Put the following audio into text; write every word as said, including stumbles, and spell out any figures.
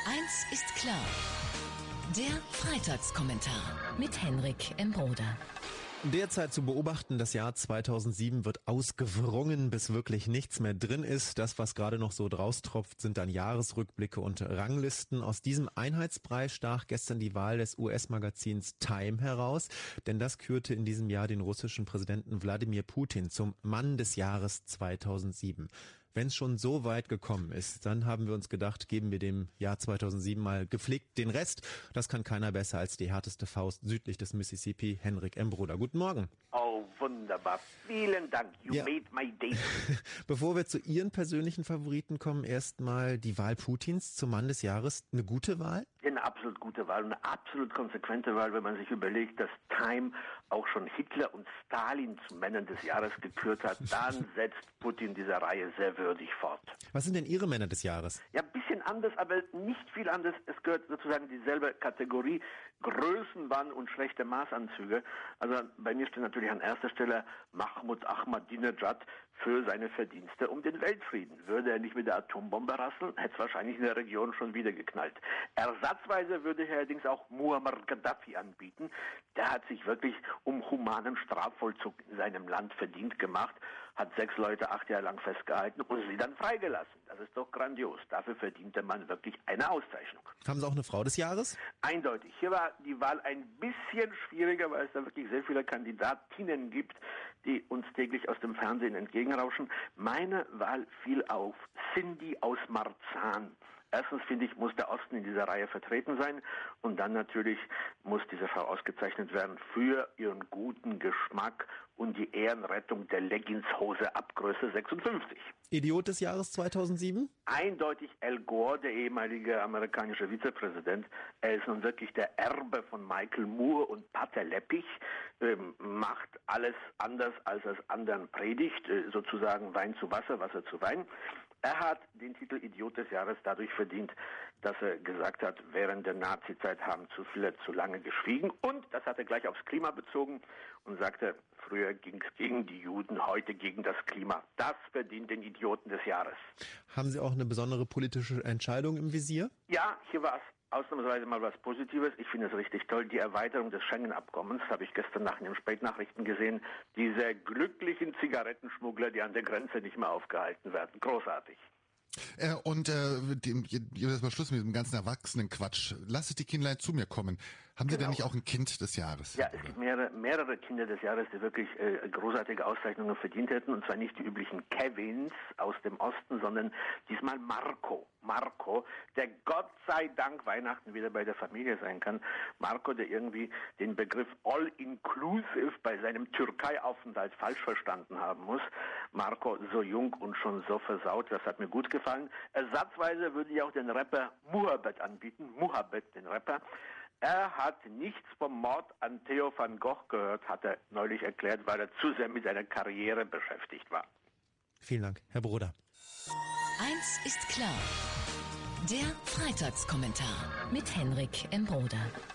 Eins ist klar. Der Freitagskommentar mit Henrik Embroder. Derzeit zu beobachten, das Jahr zweitausendsieben wird ausgewrungen, bis wirklich nichts mehr drin ist. Das, was gerade noch so draustropft, sind dann Jahresrückblicke und Ranglisten. Aus diesem Einheitsbrei stach gestern die Wahl des U S-Magazins Time heraus, denn das kürte in diesem Jahr den russischen Präsidenten Wladimir Putin zum Mann des Jahres zweitausendsieben. Wenn es schon so weit gekommen ist, dann haben wir uns gedacht, geben wir dem Jahr zweitausendsieben mal gepflegt den Rest. Das kann keiner besser als die härteste Faust südlich des Mississippi, Henrik Embroder. Guten Morgen. Oh, wunderbar. Vielen Dank. You ja. made my day. Bevor wir zu Ihren persönlichen Favoriten kommen, erstmal die Wahl Putins zum Mann des Jahres. Eine gute Wahl? Eine absolut gute Wahl, eine absolut konsequente Wahl, wenn man sich überlegt, dass Time auch schon Hitler und Stalin zu Männern des Jahres gekürt hat, dann setzt Putin diese Reihe sehr würdig fort. Was sind denn Ihre Männer des Jahres? Ja, ein bisschen anders, aber nicht viel anders. Es gehört sozusagen dieselbe Kategorie Größenwahn und schlechte Maßanzüge. Also bei mir steht natürlich an erster Stelle Mahmoud Ahmadinejad für seine Verdienste um den Weltfrieden. Würde er nicht mit der Atombombe rasseln, hätte es wahrscheinlich in der Region schon wieder geknallt. Ersatzweise würde ich allerdings auch Muammar Gaddafi anbieten. Der hat sich wirklich um humanen Strafvollzug in seinem Land verdient gemacht, hat sechs Leute acht Jahre lang festgehalten und sie dann freigelassen. Das ist doch grandios. Dafür verdiente man wirklich eine Auszeichnung. Haben Sie auch eine Frau des Jahres? Eindeutig. Hier war die Wahl ein bisschen schwieriger, weil es da wirklich sehr viele Kandidatinnen gibt, die uns täglich aus dem Fernsehen entgegenrauschen. Meine Wahl fiel auf Cindy aus Marzahn. Erstens finde ich, muss der Osten in dieser Reihe vertreten sein und dann natürlich muss diese Frau ausgezeichnet werden für ihren guten Geschmack und die Ehrenrettung der Leggingshose ab Größe sechsundfünfzig. Idiot des Jahres zweitausendsieben? Eindeutig Al Gore, der ehemalige amerikanische Vizepräsident. Er ist nun wirklich der Erbe von Michael Moore und Pater Leppich, ähm, macht alles anders, als er es anderen predigt, äh, sozusagen Wein zu Wasser, Wasser zu Wein. Er hat den Titel Idiot des Jahres dadurch verdient, dass er gesagt hat, während der Nazizeit haben zu viele zu lange geschwiegen. Und das hat er gleich aufs Klima bezogen und sagte, früher ging es gegen die Juden, heute gegen das Klima. Das verdient den Idioten des Jahres. Haben Sie auch eine besondere politische Entscheidung im Visier? Ja, hier war es ausnahmsweise mal was Positives. Ich finde es richtig toll. Die Erweiterung des Schengen-Abkommens habe ich gestern Nacht in den Spätnachrichten gesehen. Diese glücklichen Zigarettenschmuggler, die an der Grenze nicht mehr aufgehalten werden. Großartig. Äh, und äh, dem, jetzt mal Schluss mit diesem ganzen Erwachsenenquatsch. Lasst die Kindlein zu mir kommen. Haben Sie Genau. denn nicht auch ein Kind des Jahres? Ja, es gibt mehrere, mehrere Kinder des Jahres, die wirklich äh, großartige Auszeichnungen verdient hätten. Und zwar nicht die üblichen Kevins aus dem Osten, sondern diesmal Marco. Marco, der Gott sei Dank Weihnachten wieder bei der Familie sein kann. Marco, der irgendwie den Begriff All-Inclusive bei seinem Türkei-Aufenthalt falsch verstanden haben muss. Marco, so jung und schon so versaut, das hat mir gut gefallen. Ersatzweise würde ich auch den Rapper Muhabbet anbieten. Muhabbet, den Rapper. Er hat nichts vom Mord an Theo van Gogh gehört, hat er neulich erklärt, weil er zu sehr mit seiner Karriere beschäftigt war. Vielen Dank, Herr Broder. Eins ist klar. Der Freitagskommentar mit Henrik Embroder.